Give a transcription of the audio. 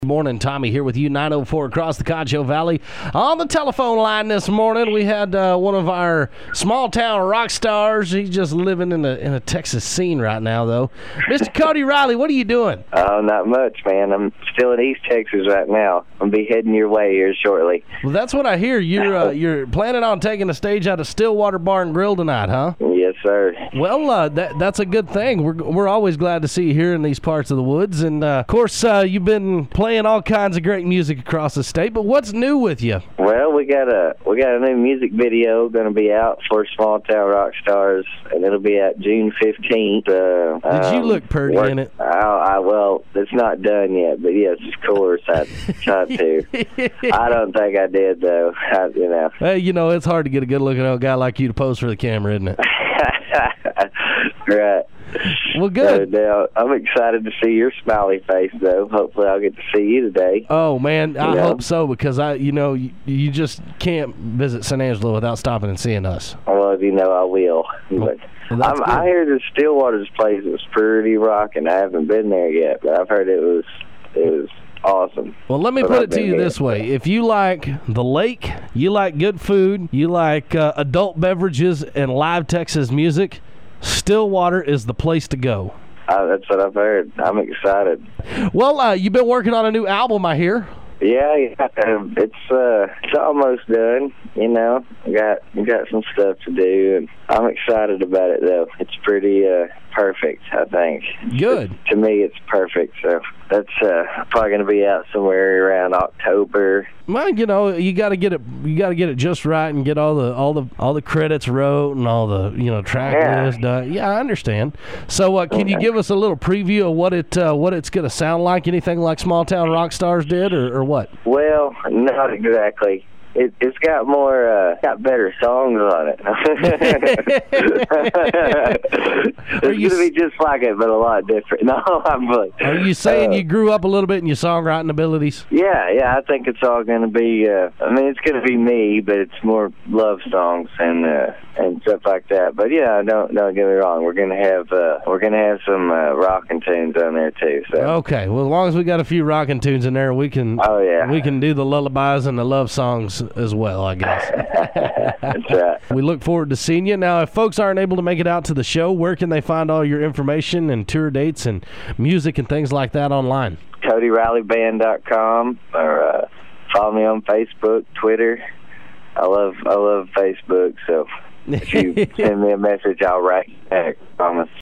Good morning, Tommy here with you, 904 across the Concho Valley. On the telephone line this morning, we had one of our small-town rock stars. He's just living in a Texas scene right now, though. Mr. Cody Riley, what are you doing? Oh, not much, man. I'm still in East Texas right now. I'll be heading your way here shortly. Well, that's what I hear. You're planning on taking the stage out of Stillwater Bar and Grill tonight, huh? Yes, sir. Well, that's a good thing. We're always glad to see you here in these parts of the woods. And, of course, you've been playing all kinds of great music across the state, but what's new with you? Well, we got a new music video going to be out for Small Town Rock Stars, and it'll be out June 15th. Did you look pretty in it? Well, it's not done yet, but yes, of course I tried to. I don't think I did, though. Hey, it's hard to get a good-looking old guy like you to pose for the camera, isn't it? Right. Well, good. So now, I'm excited to see your smiley face, though. Hopefully I'll get to see you today. Oh, man, I hope so, because you just can't visit San Angelo without stopping and seeing us. Well, I will. But I hear the Stillwater's place was pretty rocking. I haven't been there yet, but I've heard it was awesome. Well, let me put it to you this way. If you like the lake, you like good food, you like adult beverages and live Texas music, Stillwater is the place to go. That's what I've heard. I'm excited. Well, you've been working on a new album, I hear. Yeah. It's almost done. Got some stuff to do, and I'm excited about it. Though it's pretty perfect, I think. Good. To me, it's perfect. So that's probably going to be out somewhere around October. Well, you got to get it. You got to get it just right and get all the credits wrote and all the track list done. Yeah, I understand. So, can you give us a little preview of what it's going to sound like? Anything like Small Town Rock Stars did, or what? Well, not exactly. It's got got better songs on it. It's going to be just like it, but a lot different. No, Are you saying you grew up a little bit in your songwriting abilities? Yeah, I think it's all going to be, it's going to be me, but it's more love songs and stuff like that. But yeah, don't get me wrong. We're going to have some rockin' tunes on there too. So. Okay, well, as long as we got a few rockin' tunes in there, we can do the lullabies and the love songs as well, I guess. That's right. We look forward to seeing you. Now, if folks aren't able to make it out to the show, where can they find all your information and tour dates and music and things like that online? CodyRileyBand.com, or follow me on Facebook, Twitter. I love Facebook, so if you send me a message, I'll write back, I promise.